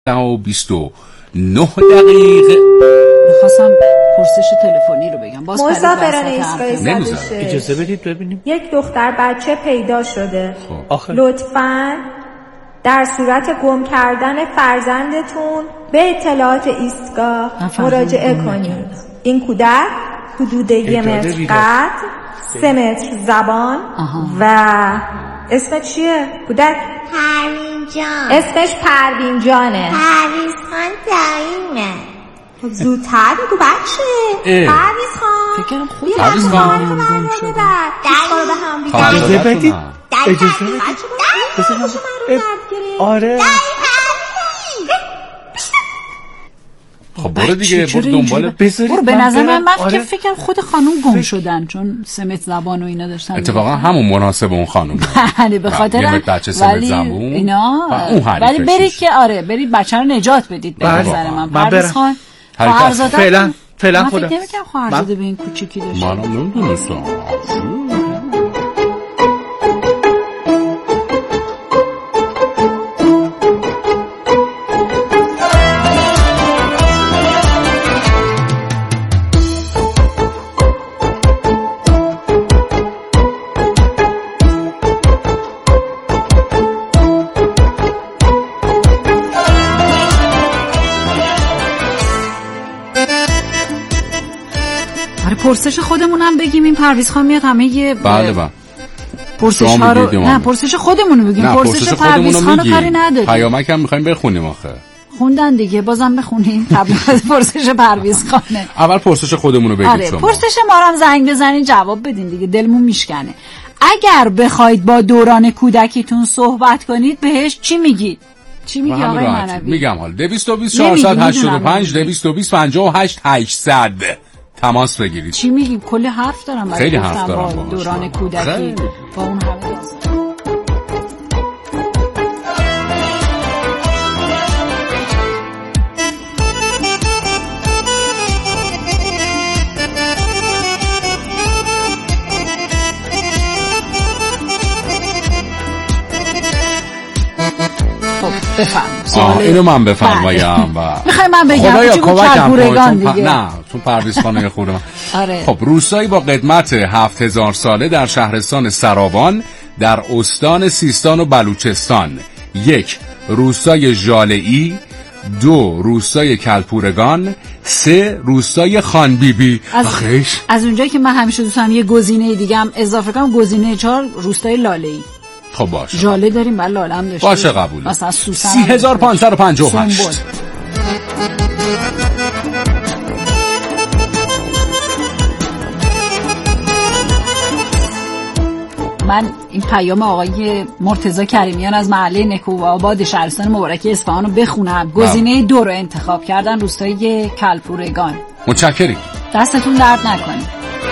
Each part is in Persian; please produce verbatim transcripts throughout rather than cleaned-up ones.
و بیست و نه دقیقه. میخواستم پرسش تلفنی رو بگم. باز مسافران ایستگاه صد و شش، اجازه بدید ببینیم. یک دختر بچه پیدا شده. خب. لطفاً در صورت گم کردن فرزندتون به اطلاعات ایستگاه مراجعه کنید. این کودک حدود یه متر قد، سه متر زبان و اسم چیه؟ کودک پروین جان. اسمش پروین جانه. پرویز خان داییمه. زودتر بگو بچه. پرویز خان فکرم خود پرویز خان گم شده. داییمه به هم بیدار. اجازه بدید. اجازه بدید. آره. خب برو دیگه، برو دنبال برو. به نظر من من فکر فکر خود خانوم گم شدن، چون سمت زبان و اینا داشتن. اتفاقا همون مناسب اون خانوم. بله به خاطر یه بچه سمت زبون اینا. ولی برید که آره برید بچه رو نجات بدید. به نظر من پرویز خان خواهرزاده فعلا فعلا خدا. من فکر نمی‌کنم خواهرزاده به این کوچیکی داشته. منم نمی‌دونستم. پرسش خودمون هم بگیم. این پرویز خان میاد همه یه بله بله پرسش ها رو نه پرسش خودمون رو بگیم. پرسش پرویز خان رو کاری نداریم. پیامک هم میخوایم بخونیم. آخه خوندن دیگه، بازم بخونیم قبل از پرسش پرویز خانه. اول پرسش خودمون رو بگید. آره شما پرسش ما رو هم زنگ بزنین جواب بدین دیگه، دلمون میشکنه. اگر بخواید با دوران کودکیتون صحبت کنید بهش چی میگید؟ چی میگی آقای منوی؟ میگم حالا دویست و بیست چهارصد و هشتاد و پنج دویست و بیست پنجاه و هشت هشتصد تماس بگیرید. چی میگی؟ کلی حرف دارم. خیلی حرف دارم با دوران کودکی با اون همه داستان. آه اینو من بفرمایم. میخوای من بگم خدایا کمکم دیگه. نه چون پرویز خانه خودم. آره. خب روستایی با قدمت هفت هزار ساله در شهرستان سراوان در استان سیستان و بلوچستان. یک روستای ژاله‌ای، دو روستای کلپورگان، سه روستای خانبیبی. از, از اونجایی که من همیشه دوستم یه گزینه دیگه هم اضافه کنم، گزینه چهار روستای لاله‌ای. خب باشه ژاله داریم بله لاله هم داشتیم. باشه قبول. مثلا سوسن سی هزار و پانصد و پنجاه و هشت. من این پیام آقای مرتضی کریمیان از محله نکوآباد شهرستان مبارکی اصفهان رو بخونم. گزینه دو رو انتخاب کردن، روستای کلپورگان. متشکرم. دستتون درد نکنه.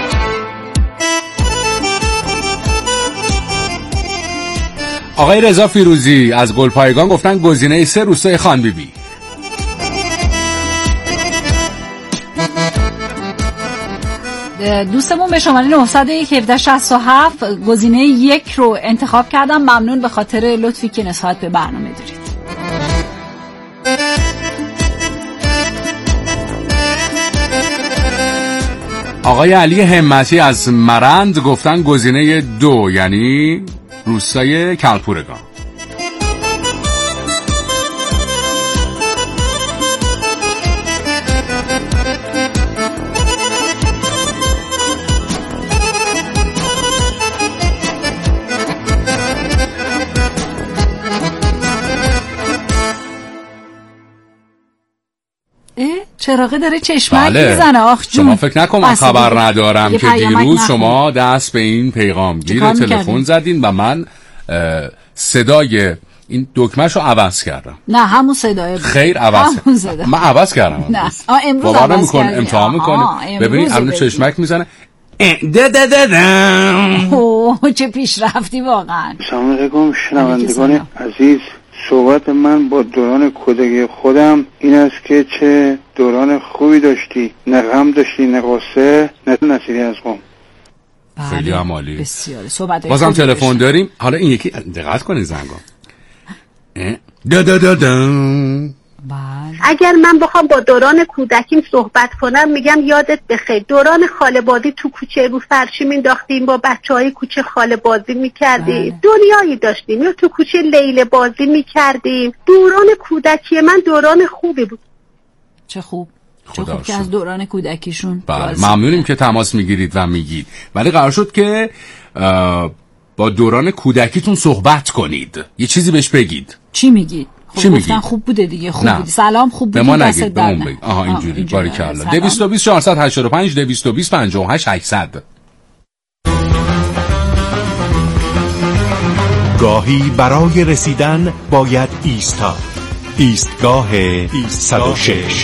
آقای رضا فیروزی از گلپایگان گفتن گزینه سه روستای خانبیبی. دوستمون به شماره نه صفر یک هفده شصت و هفت گزینه یک رو انتخاب کردم. ممنون به خاطر لطفی که نسبت به برنامه دارید. آقای علی همتی از مرند گفتن گزینه دو یعنی روستای کلپورگان. چراغه داره چشمک بله. میزنه. آخ جون شما فکر نکن من خبر ندارم که دیروز شما دست به این پیغام گیر تلفن زدین و من صدای این دکمه‌ش رو عوض کردم. نه همون صدای خیر عوض کردم. من عوض کردم. نه امروز باور عوض نمی‌کنم امتحان می‌کنه. ببینید الان چشمک میزنه. ده ده ده ده. اوه چه پیشرفتی واقعا. سلام علیکم شنوندگان عزیز. صحبت من با دوران کودکی خودم این است که چه دوران خوبی داشتی، نه غم داشتی نه غصه نه نصیری از قوم. خیلی عالی. بسیار. صحبت بازم تلفن داریم. حالا این یکی دقت کنید زنگام. دا دا دا دا اگر من بخوام با دوران کودکیم صحبت کنم میگم یادت بخیر دوران خاله بازی تو کوچه رو فرشی مینداختیم، با بچهای کوچه خاله بازی میکردیم، دنیایی داشتیم، یا تو کوچه لیل بازی میکردیم. دوران کودکی من دوران خوبی بود. چه خوب چه خوب که از دوران کودکیشون. بله ممنونیم که تماس میگیرید و میگید، ولی قرار شد که با دوران کودکیتون صحبت کنید، یه چیزی بهش بگید. چی میگید؟ خب چی میگید؟ خوب بوده دیگه، خوب بودی. سلام خوب بودی. به ما نگید، به اون بگید. آها اینجوری. باریکلا. دویست و بیست چهارصد و هشتاد و پنج دویست و بیست پنجاه و هشت هشتصد. گاهی برای رسیدن باید ایستاد. ایستگاه صد و شش.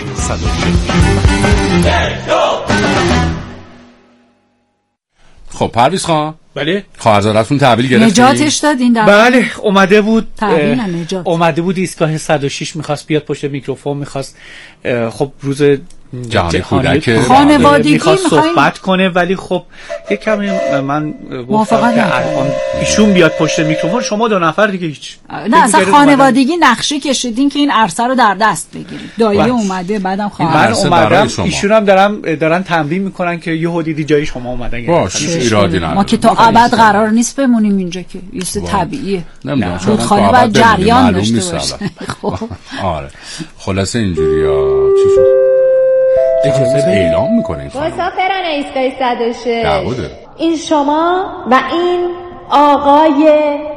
خب پرویز خان، بله خواهرزادتون تحویل گرفتین؟ نجاتش دادین در بله اومده بود تحویل نجات. اومده بود ایستگاه صد و شش میخواست بیاد پشت میکروفون، میخواست خب روز جهانی کودک خانوادگی میخواست صحبت کنه، ولی خب یک کمی من گفتم که الان ایشون بیاد پشت میکروفون، شما دو نفر دیگه هیچ نه اصلا خانوادگی نقشه کشیدین که این عرصه رو در دست بگیرید. دایی بس. اومده بعدم خواهر من اومدم، ایشون هم دارم دارن تمرین میکنن که یه حدیدی جای شما اومدن. باشه ایرادی نداره، ما که تا ابد قرار نیست بمونیم اینجا، که یه طبیعیه. نمیدونم شاید خانه باید جریان داشته باشه. آره خلاصه اینجوریه. چی شد؟ اجازه اعلام میکنه این خانم مسافران ایستگاه صد و شش دعوده. این شما و این آقای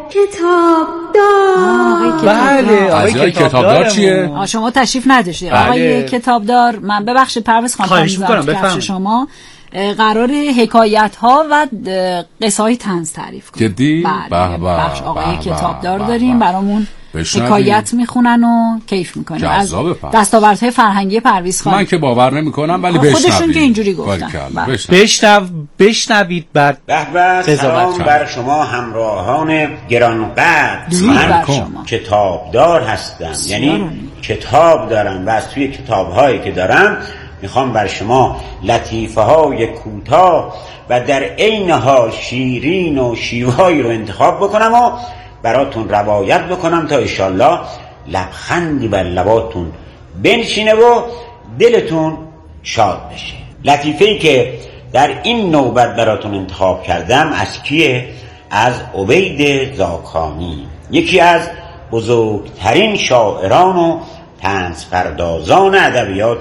کتابدار. بله آقای کتابدار چیه؟ شما تشریف نداشتید. آقای کتابدار، من ببخشید پرویز خانم خواهش میکنم بفرمایید. شما قرار حکایت ها و قصه های طنز تعریف کنید. جدی؟ بله بخش آقای کتابدار داریم برامون حکایت میخونن و کیف میکنن از دستاوردهای فرهنگی پرویز خان. من که باور نمیکنم ولی بشنوید، خودشون که اینجوری گفتن. بشنو بشنوید بعد. به به سلام بر شما همراهان گرانقدر. من کتابدار هستم، یعنی کتاب دارم و از توی کتاب‌هایی که دارم میخوام بر شما لطیفه های کوتاه و در عین حال شیرین و شیوهایی رو انتخاب بکنم و براتون روایت بکنم تا انشالله لبخندی بر لباتون بنشینه و دلتون شاد بشه. لطیفه‌ای که در این نوبت براتون انتخاب کردم از کیه؟ از عبید زاکانی، یکی از بزرگترین شاعران و طنزپردازان ادبیات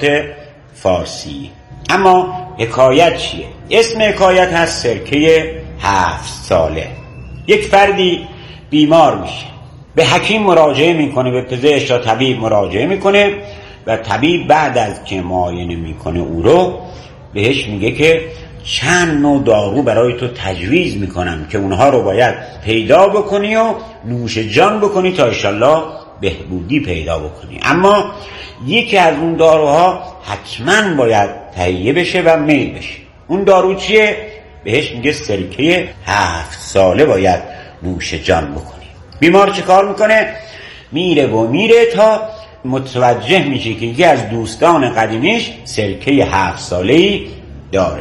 فارسی. اما حکایت چیه؟ اسم حکایت هست سرکه هفت ساله. یک فردی بیمار میشه، به حکیم مراجعه میکنه، به پزشک یا طبیب مراجعه میکنه و طبیب بعد از که معاینه میکنه او رو بهش میگه که چند نوع دارو برای تو تجویز میکنم که اونها رو باید پیدا بکنی و نوش جان بکنی تا انشالله بهبودی پیدا بکنی، اما یکی از اون داروها حتما باید تهیه بشه و میل بشه. اون دارو چیه؟ بهش میگه سرکه هفت ساله باید نوش جان بکنی. بیمار چه کار میکنه؟ میره و میره تا متوجه میشه که یکی از دوستان قدیمیش سرکه هفت ساله‌ای داره.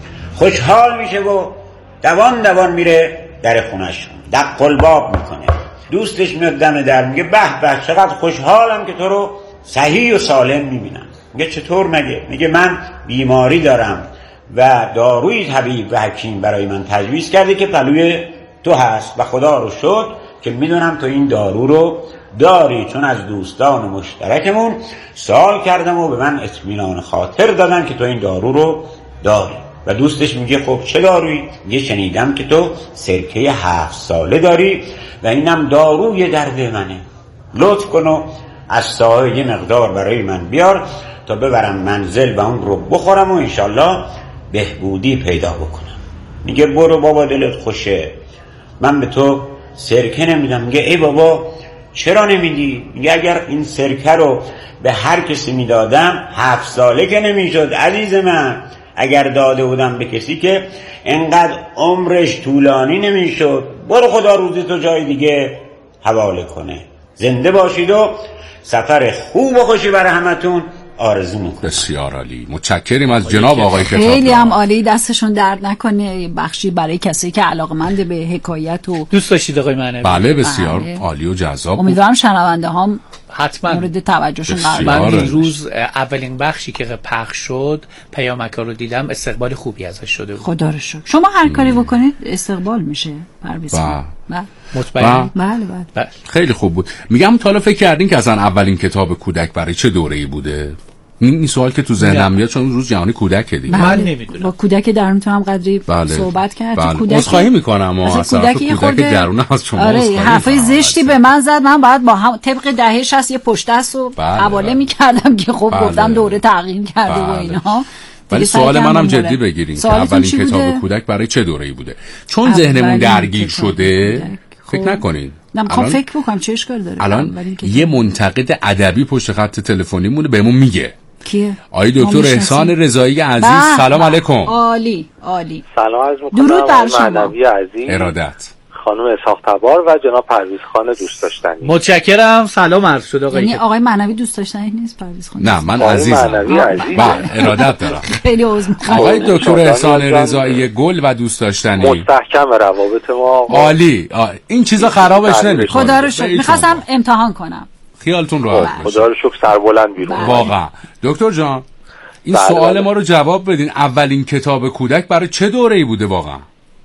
خوشحال میشه و دوان دوان میره در خونش، دق الباب میکنه. دوستش میاد دم در، میگه به به چقدر خوشحالم که تو رو صحیح و سالم میبینم. میگه چطور مگه؟ میگه من بیماری دارم و داروی طبیب و حکیم برای من تجویز کرده که پلوی تو هست و خدا رو شد که میدونم تو این دارو رو داری، چون از دوستان مشترکمون سوال کردم و به من اطمینان خاطر دادن که تو این دارو رو داری. و دوستش میگه خب چه دارویی؟ میگه شنیدم که تو سرکه هفت ساله داری و اینم داروی درد منه، لطف کن و از سایه یه مقدار برای من بیار تا ببرم منزل و اون رو بخورم و انشالله بهبودی پیدا بکنم. میگه برو بابا دلت خوشه، من به تو سرکه نمیدم. میگه ای بابا چرا نمیدی؟ میگه اگر این سرکه رو به هر کسی میدادم هفت ساله که نمیشد عزیز من، اگر داده بودم به کسی که انقدر عمرش طولانی نمیشد. برو خدا روزی تو جای دیگه حواله کنه. زنده باشید و سفر خوب و خوشی برای همتون آرزو میکنم. بسیار عالی، متشکریم از جناب آقای کتابدار. خیلی هم عالی، دستشون درد نکنه. بخشی برای کسی که علاقمند به حکایت و دوست داشتید آقای معنوی. بله بسیار بله. عالی و جذاب. امیدوارم شنونده هم حتما مورد توجهشون قرار من بگیره. این روز اولین بخشی که پخش شد پیامک‌ها رو دیدم، استقبال خوبی ازش شده بود. خدا رو شکر. شما هر کاری بکنید استقبال میشه پرویز خان. مطمئن؟ بله بله. خیلی خوب بود. میگم تا حالا فکر کردین که اصلا اولین کتاب کودک برای چه دوره‌ای بوده؟ این سوال که تو ذهنم میاد چون روز جهانی کودک دیگه. من نمیدونم. با کودک درونتون هم قدری بله. صحبت کردیم. بله. کودک خواهی میکنم اصلا کودک, کودک درون از شما. آره حرفای زشتی به من زد، من باید با هم طبق دهه شصت یه پشت دست رو حواله بله. میکردم که خب بله. گفتم دوره تغییر کرده بله. و اینها. ولی سوال منم جدی بگیریم که اولین کتاب کودک برای چه دوره‌ای بوده؟ چون ذهنمون درگیر شده فکر نکنین. نمیخوام فکر بکنم چه اشکال داره. الان یه منتقد ادبی پشت خط تلفنیمونه بهمون میگه. کیه؟ آقای دکتر احسان رضایی عزیز با سلام با. علیکم. عالی عالی. سلام عرض می‌کنم. درود بر شما. معنوی عزیز. ارادت. خانم اسحاق تبار و جناب پرویز خان دوست داشتنی. متشکرم. سلام عرض شد آقای. یعنی آقای معنوی دوست داشتنی نیست پرویز خان؟ نه من عزیزم. معنوی عزیز. با ارادت دارم. خیلی عذر می‌خوام. آقای دکتر احسان رضایی گل و دوست داشتنی. مستحکم روابط ما. عالی. این چیزا خرابش نمی‌کنه. خدا رو شکر. می‌خواستم امتحان کنم. خیالتون راحت باشه. خدا رو شکر سربلند بیرون. واقعا. دکتر جان این بله سوال بله. ما رو جواب بدین. اولین کتاب کودک برای چه دوره‌ای بوده واقعا؟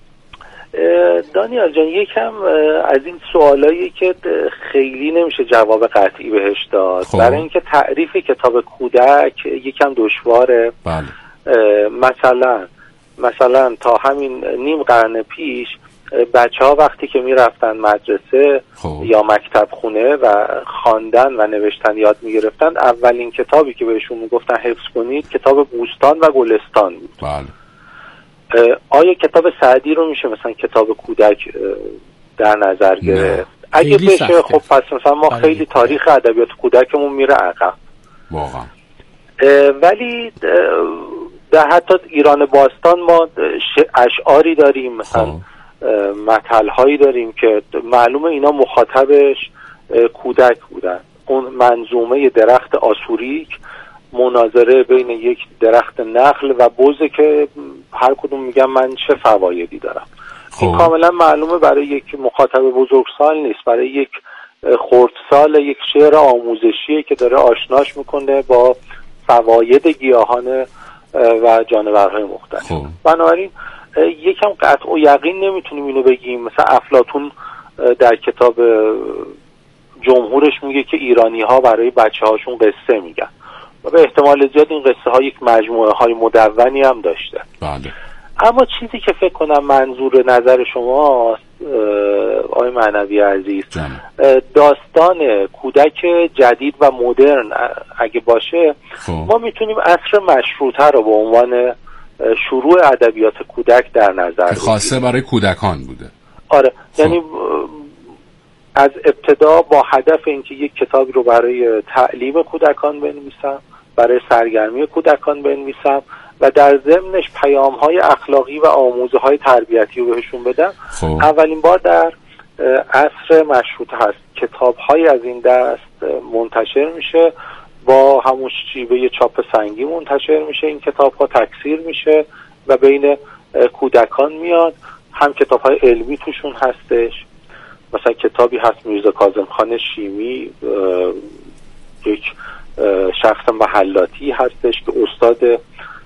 دانیال جان یکم از این سوالایی که خیلی نمیشه جواب قطعی بهش داد خب. برای اینکه تعریف کتاب کودک یکم دشواره. بله. مثلا مثلا تا همین نیم قرن پیش بچه ها وقتی که می رفتن مدرسه خب. یا مکتب خونه و خواندن و نوشتن یاد می گرفتن، اولین کتابی که بهشون می گفتن حفظ کنید کتاب بوستان و گلستان بود. بله. آیا کتاب سعدی رو میشه مثلا کتاب کودک در نظر گرفت؟ اگه بشه سخته. خب پس مثلا ما بله. خیلی تاریخ ادبیات کودکمون میره عقب واقعا. ولی در حتی ایران باستان ما اشعاری داریم، مثلا متل هایی داریم که معلومه اینا مخاطبش کودک بودن. اون منظومه درخت آسوریک مناظره بین یک درخت نخل و بزه که هر کدوم میگن من چه فوایدی دارم. خب. این کاملا معلومه برای یک مخاطب بزرگسال نیست، برای یک خردسال یک شعر آموزشیه که داره آشناش میکنه با فواید گیاهان و جانورهای مختلف. خب. بنابراین یکم قطع و یقین نمیتونیم اینو بگیم. مثلا افلاطون در کتاب جمهورش میگه که ایرانی ها برای بچه هاشون قصه میگن و به احتمال زیاد این قصه ها یک مجموعه های مدونی هم داشته. بله. اما چیزی که فکر کنم منظور نظر شماست آقای معنوی عزیز، داستان کودک جدید و مدرن اگه باشه خب. ما میتونیم عصر مشروطه رو به عنوان شروع ادبیات کودک در نظر بگیریم. خاصه برای کودکان بوده. آره خب. یعنی از ابتدا با هدف اینکه یک کتابی رو برای تعلیم کودکان بنویسم، برای سرگرمی کودکان بنویسم و در ضمنش پیام‌های اخلاقی و آموزه‌های تربیتی رو بهشون بدم. خب. اولین بار در عصر مشروطه هست کتاب‌های از این دست منتشر میشه، با همون شیوه چاپ سنگی منتشر میشه. این کتاب‌ها تکثیر میشه و بین کودکان میاد. هم کتاب‌های علمی توشون هستش، مثلا کتابی هست میرزا کاظم خان شیمی، یک شخص محلاتی هستش که استاد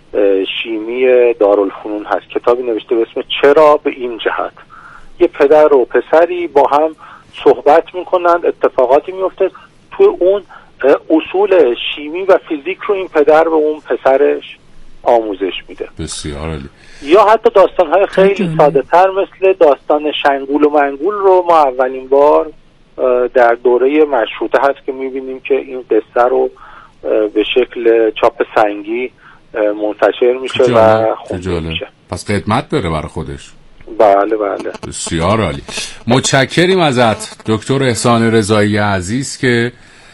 شیمی دارالفنون هست. کتابی نوشته به اسم چرا به این جهت. یه پدر و پسری با هم صحبت میکنن، اتفاقاتی میفته، توی اون اصول شیمی و فیزیک رو این پدر به اون پسرش آموزش میده. بسیار عالی. یا حتی داستان‌های خیلی ساده تر مثل داستان شنگول و منگول رو ما اولین بار در دوره مشروطه هست که میبینیم که این قصه رو به شکل چاپ سنگی منتشر میشه و خونده میشه. پس قدمت داره برای خودش. بله بله. بسیار عالی. متشکریم ازت دکتر احسان رضایی عزیز که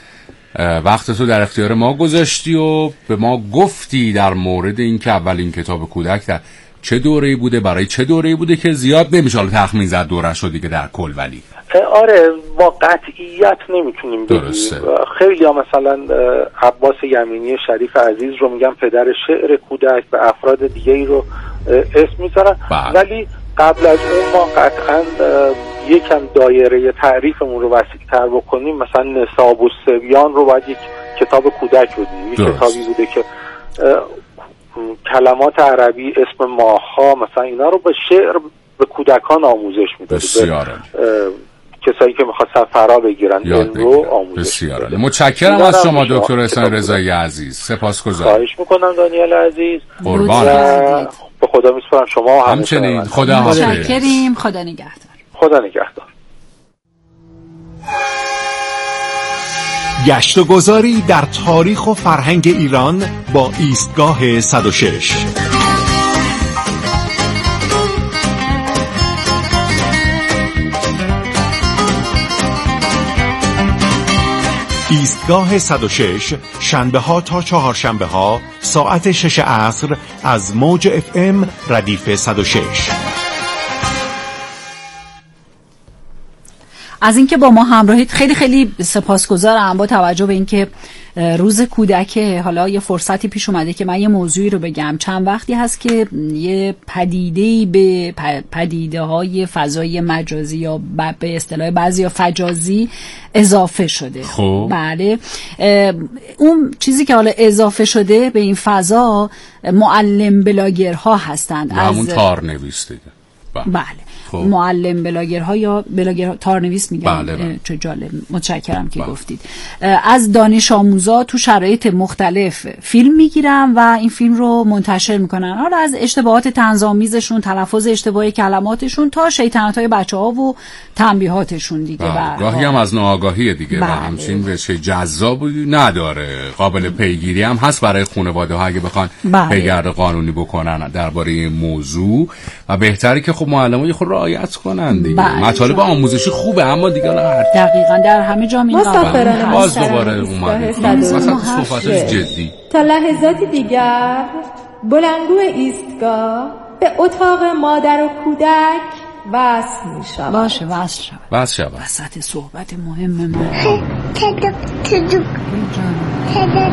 وقت تو در اختیار ما گذاشتی و به ما گفتی در مورد این که اولین کتاب کودک در چه دوره‌ای بوده، برای چه دوره‌ای بوده، که زیاد نمیشه حالا تخمین زد دورش رو دیگه در کل. ولی آره با قطعیت نمیتونیم بگیم. خیلی ها مثلا عباس یمینی شریف عزیز رو میگن پدر شعر کودک و افراد دیگه ای رو اسم میذارن، ولی قبل از اون ما قطعا یکم دایره تعریفمون رو وسیع‌تر بکنیم، مثلا نصاب الصبیان رو باید یک کتاب کودک بدیم. یک کتابی بوده که کلمات عربی، اسم ماه‌ها مثلا اینا رو به شعر به کودکان آموزش میده. بسیار کسایی که می‌خواستن فرا بگیرن این رو آموزش بسیار عالی. متشکرم از شما دکتر احسان رضایی عزیز. سپاسگزارم. خواهش می‌کنم دانیال عزیز. قربان. به خدا می‌سپارم. شما همچنین. خدا حافظ. متشکریم. خدا نگهدار. خدا نگهدار. گشت و گذاری در تاریخ و فرهنگ ایران با ایستگاه صد و شش. ایستگاه صد و شش شنبه ها تا چهارشنبه ها ساعت شش عصر از موج اف ام ردیف صد و شش. از اینکه با ما همراهید خیلی خیلی سپاسگزارم. با توجه به اینکه روز کودک، حالا یه فرصتی پیش اومده که من یه موضوعی رو بگم. چند وقتی هست که یه پدیده‌ای به پدیده‌های فضای مجازی یا به اصطلاح بعضی یا فجازی اضافه شده. خب بله، اون چیزی که حالا اضافه شده به این فضا معلم بلاگرها هستند. همون تارنویس دیگه. بله. خب. معلم بلاگرها یا بلاگر تارنویس میگن. بله بله. چه جالب، متشکرم که بله. گفتید. از دانش آموزا تو شرایط مختلف فیلم میگیرن و این فیلم رو منتشر میکنن، حالا از اشتباهات طنزآمیزشون، تلفظ اشتباهی کلماتشون تا شیطنت‌های بچه‌ها و تنبیهاتشون دیگه. بله. گاهی هم از ناآگاهی دیگه. بله. و همچین وجه جذابی نداره، قابل پیگیری هم هست برای خانواده‌ها اگه بخوان بله. پیگرد قانونی بکنن درباره این موضوع. و بهتره که خب معلمای خود رعایت کنن دیگه. بله. مطالب آموزشی خوبه اما دیگه نه دقیقاً در همه جا این مسافران باز دوباره اومد مثلا صحبت جدی. تا لحظاتی دیگر بلندگو ایستگاه به اتاق مادر و کودک وصل می شود. باشه وصل شود. وصل شود. وسط صحبت مهم ما. تدب تدب تدب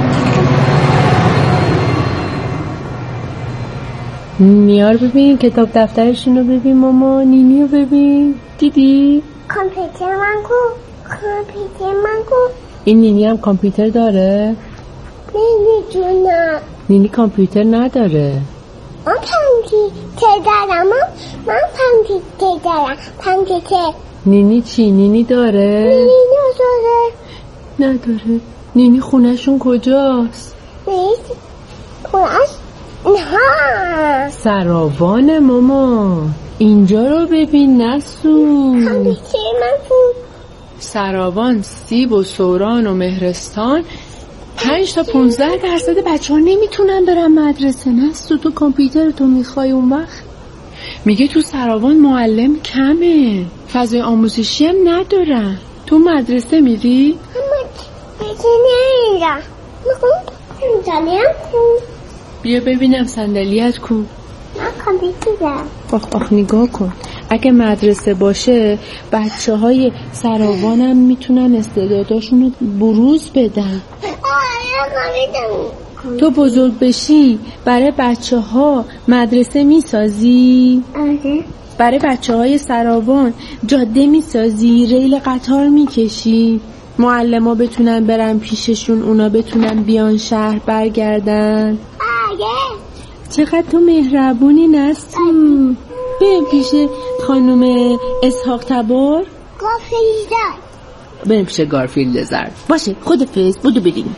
نیار ببین، کتاب دفترشون رو ببین، ماما نینی رو ببین. دیدی؟ کامپیوتر من کو کامپیوتر من کو این نینی هم کامپیوتر داره؟ نمیدونم. نینی کامپیوتر نداره. من کامپیوتر دارم. من کامپیوتر دارم. کامپیوتر. نینی چی؟ نینی داره؟ نینی نداره. نداره. نینی خونهشون کجاست؟ نینی خونهش نه سراوان ماما. اینجا رو ببین نسو. کامپیوتر من بود. سراوان، سیب و سوران و مهرستان پنج تا پونزده درصد بچه ها نمیتونن برن مدرسه. نسو تو کامپیوتر تو میخوای اون وقت؟ میگه تو سراوان معلم کمه، فضای آموزشی هم ندارن. تو مدرسه میری؟ اما مدرسه نمیرم. میخوام صندلی‌ام کو. بیا ببینم صندلیت کو. من کامپیوتر دارم. آخ آخ نگاه کن، اگه مدرسه باشه بچه های سراوان هم میتونن استعداداشون رو بروز بدن. تو بزرگ بشی برای بچه ها مدرسه میسازی؟ آره. برای بچه های سراوان جاده میسازی، ریل قطار میکشی، معلم ها بتونن برن پیششون، اونا بتونن بیان شهر برگردن. آره. چقدر تو مهربونی نستو. بریم پیش خانم اسحاق تبار. گارفیلد زرد. بریم پیش گارفیلد زرد. باشه خدافظ، بودو بریم.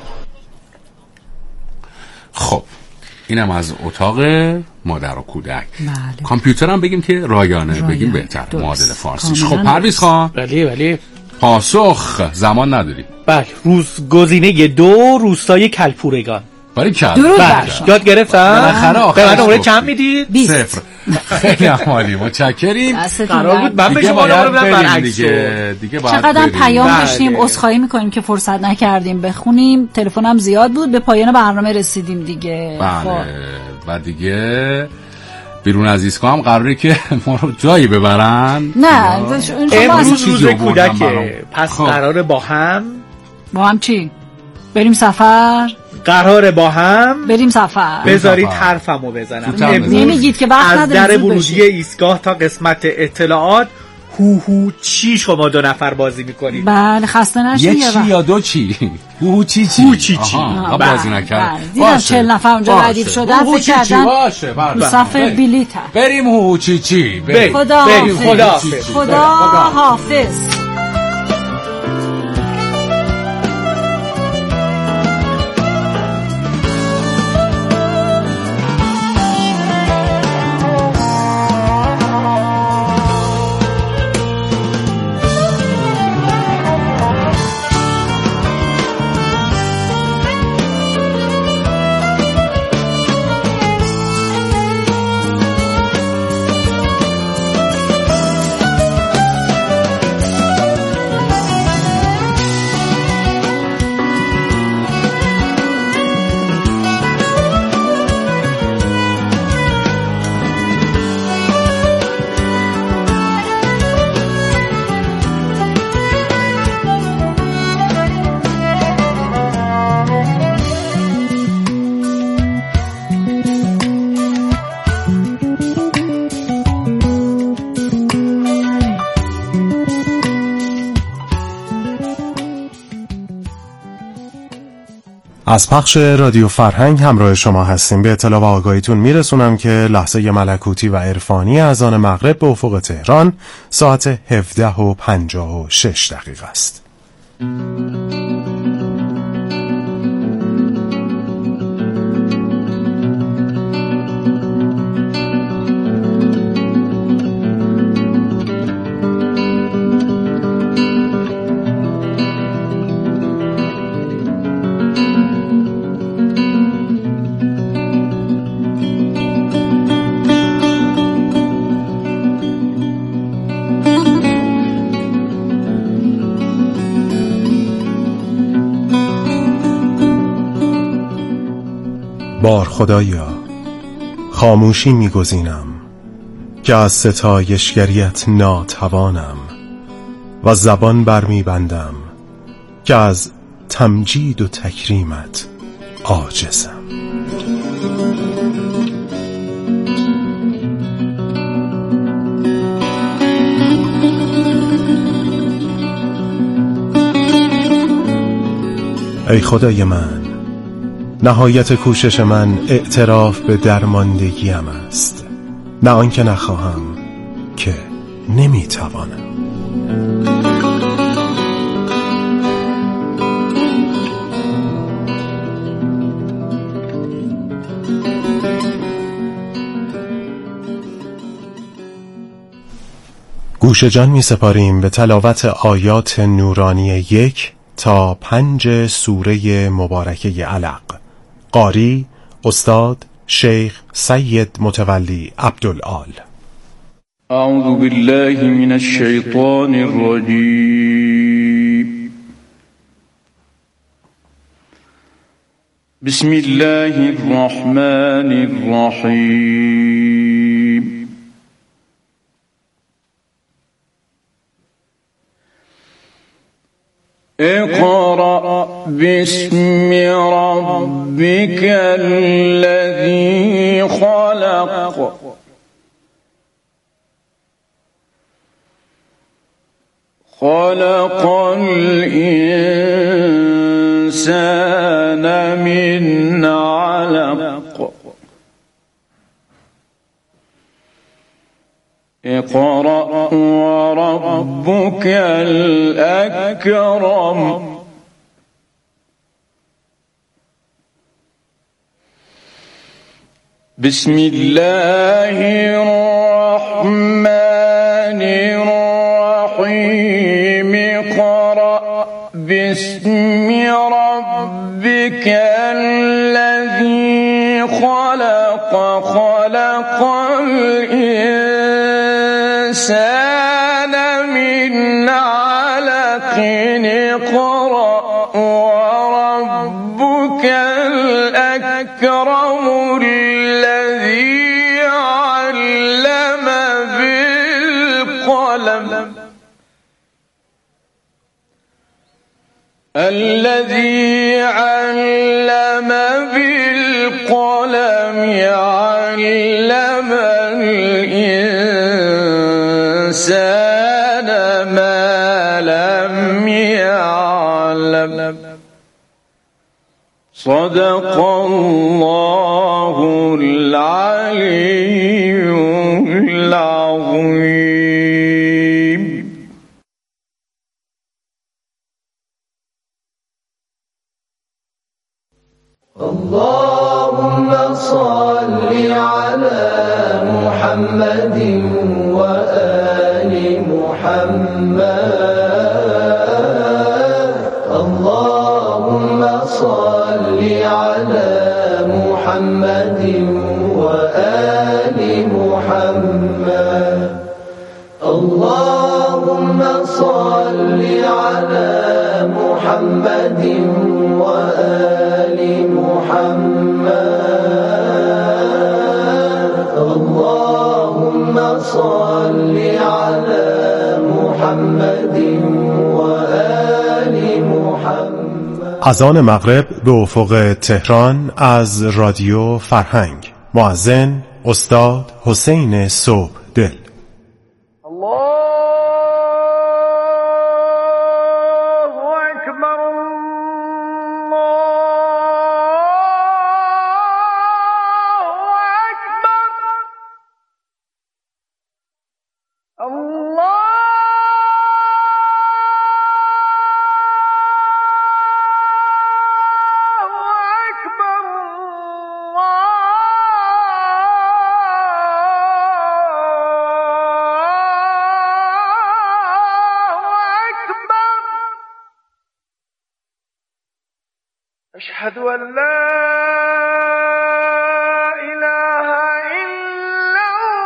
خب اینم از اتاق مادر و کودک. بله. کامپیوتر هم بگیم که رایانه, رایانه. بگیم بهتر معادل فارسیش. خب پرویز خان. بله بله. پاسخ زمان نداریم. بله. روز گزینه دو، روستای کلپورگان. برای کل یاد گرفتم. بالاخره آخر به من نمره چند میدید؟ صفر. خیلی عالی، متشکریم. قرار بود من به شما نمره بدم برعکس. دیگه دیگه بعد چقدر پیام داشتیم، عذرخواهی میکنیم که فرصت نکردیم بخونیم، تلفنم زیاد بود، به پایان برنامه رسیدیم دیگه. بله. و دیگه بیرون از ایستگاه هم قراره که ما رو جایی ببرن. نه امروز روز کودکه، پس قراره با هم با هم چی؟ بریم سفر. قراره با هم بریم سفر. بذارید حرفمو بزنم. نمیگید که وقت از در ورودی ایستگاه تا قسمت اطلاعات هوهو چی شما دو نفر بازی میکنید؟ بله خسته نشید. یه چی یا دو چی؟ هوهو چی چی؟ هوهو چی چی؟ بازی نکرد. دیدم چهل نفر اونجا ردیف شدن فکر کردن باشه تو صفحه بلیط بریم هوهو چی چی. خدا حافظ. خدا حافظ. از پخش رادیو فرهنگ همراه شما هستیم. به اطلاع و آگاهیتون میرسونم که لحظه ملکوتی و عرفانی اذان مغرب به افق تهران ساعت هفده و پنجاه و شش دقیقه است. بار خدایا خاموشی میگزینم که از ستایشگریت ناتوانم و زبان برمیبندم که از تمجید و تکریمت عاجزم. ای خدای من، نهایت کوشش من اعتراف به درماندگیم است، نه آنکه نخواهم که نمیتوانم. گوش جان می سپاریم به تلاوت آیات نورانی یک تا پنج سوره مبارکه علق. قاری استاد شیخ سید متولی عبدالآل. اعوذ بالله من الشیطان الرجیم. بسم الله الرحمن الرحیم. اقرأ باسم ربك الذي خلق خلق الإنسان من علق اقرأ وربك الأكرم بسم الله الرحمن الرحيم اقرأ باسم ربك الذي خلق خلق الإنسان من علق اقرأ وربك الأكرم الذي علم بالقلم الذي علم بالقلم علم الإنسان صدق الله العلي العظيم. اللهم صل على محمد وآل محمد. اللهم صل على محمد وآل محمد. اللهم صل على محمد وآل محمد. اللهم صل على محمد وآل محمد. اذان مغرب به افق تهران از رادیو فرهنگ. مؤذن استاد حسین صبحدل. أشهد أن لا إله إلا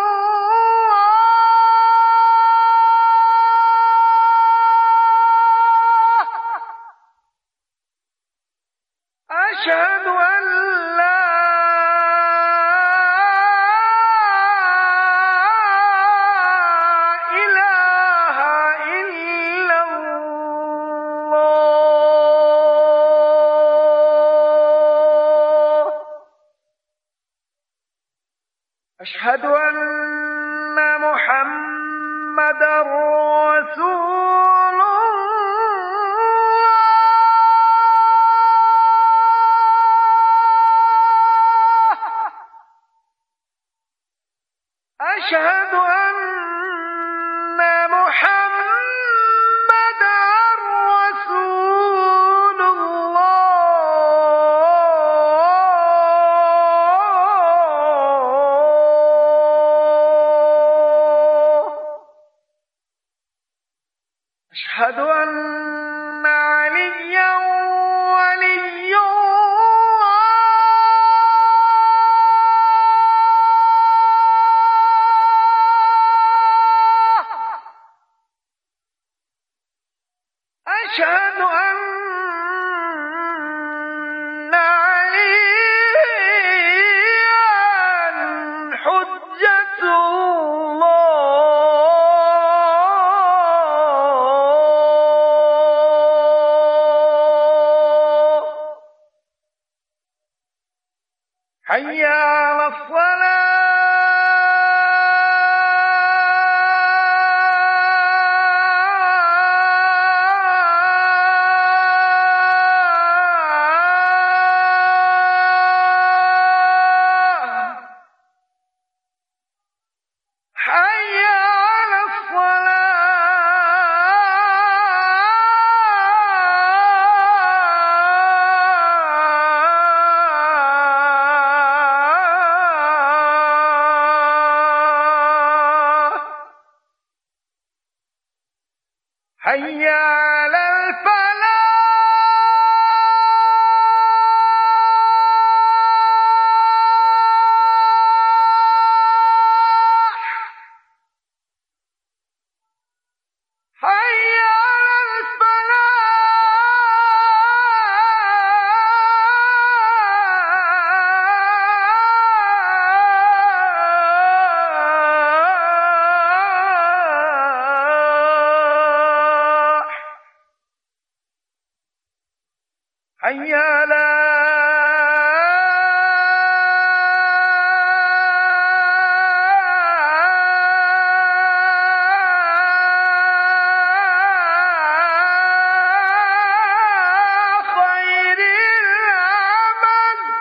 الله. أشهد أن لا إله إلا الله. أشهد أن محمدًا رسول الله. أشهد أن محمدًا رسول الله. أشهد أن عليا ولي الله. أشهد أن عليا حجة الله. حي على الصلاة.